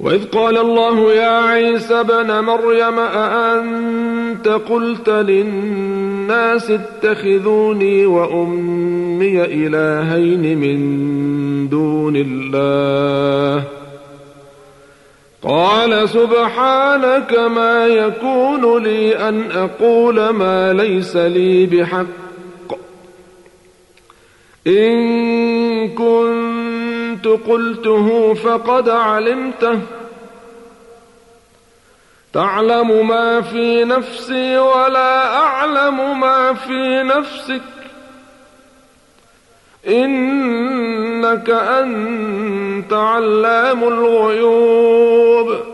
وإذ قال الله يا عيسى ابن مريم أأنت قلت للناس اتخذوني وأمي إلهين من دون الله قال سبحانك ما يكون لي أن أقول ما ليس لي بحق إن كنت قلته فقد علمته تعلم ما في نفسي ولا أعلم ما في نفسك إنك أنت علام الغيوب